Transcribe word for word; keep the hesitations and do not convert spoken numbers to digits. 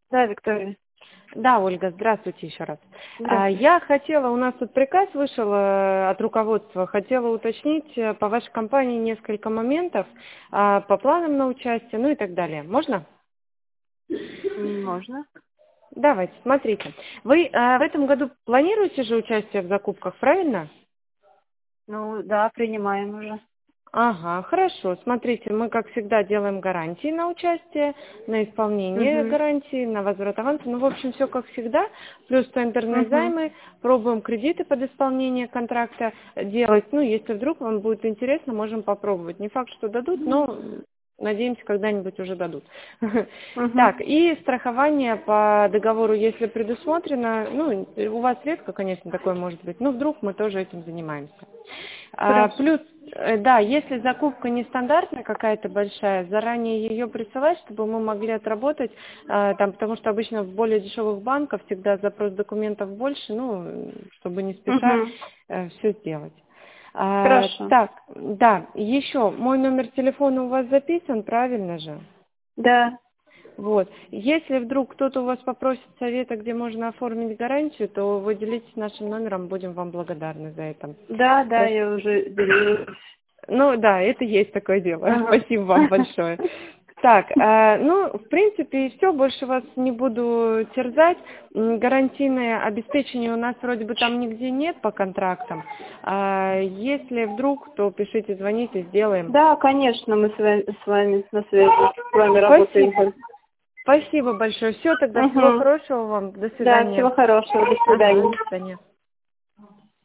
Да, Виктория. Да, Ольга, здравствуйте еще раз. А, Здравствуйте. Я хотела, у нас тут приказ вышел э, от руководства, хотела уточнить э, по вашей компании несколько моментов а, по планам на участие, ну и так далее. Можно? М, Можно? Давайте, смотрите. Вы э, в этом году планируете же участие в закупках, правильно? Ну, да, принимаем уже. Ага, хорошо. Смотрите, мы, как всегда, делаем гарантии на участие, на исполнение Угу. гарантии, на возврат аванса. Ну, в общем, все как всегда. Плюс тендерные Угу. займы, пробуем кредиты под исполнение контракта делать. Ну, если вдруг вам будет интересно, можем попробовать. Не факт, что дадут, но надеемся, когда-нибудь уже дадут. Угу. Так, и страхование по договору, если предусмотрено, ну, у вас редко, конечно, такое может быть, но вдруг мы тоже этим занимаемся. А, Хорошо. плюс, э, да, если закупка нестандартная какая-то большая, заранее ее присылать, чтобы мы могли отработать, а, там, потому что обычно в более дешевых банках всегда запрос документов больше, ну, чтобы не спеша Угу. все сделать. А, Хорошо. так, да, еще, мой номер телефона у вас записан, правильно же? Да. Вот. Если вдруг кто-то у вас попросит совета, где можно оформить гарантию, то вы делитесь нашим номером, будем вам благодарны за это. Да, да, Хорошо. я уже делилась. Ну да, это есть такое дело. Ага. Спасибо вам большое. Так, э, ну, в принципе, и все, больше вас не буду терзать. М, Гарантийное обеспечение у нас вроде бы там нигде нет по контрактам. А если вдруг, то пишите, звоните, сделаем. Да, конечно, мы с вами, с вами на связи, с вами Спасибо. работаем. Спасибо большое. Все, тогда всего Угу. хорошего вам. До Да, свидания. всего хорошего, до Ага, свидания. до свидания.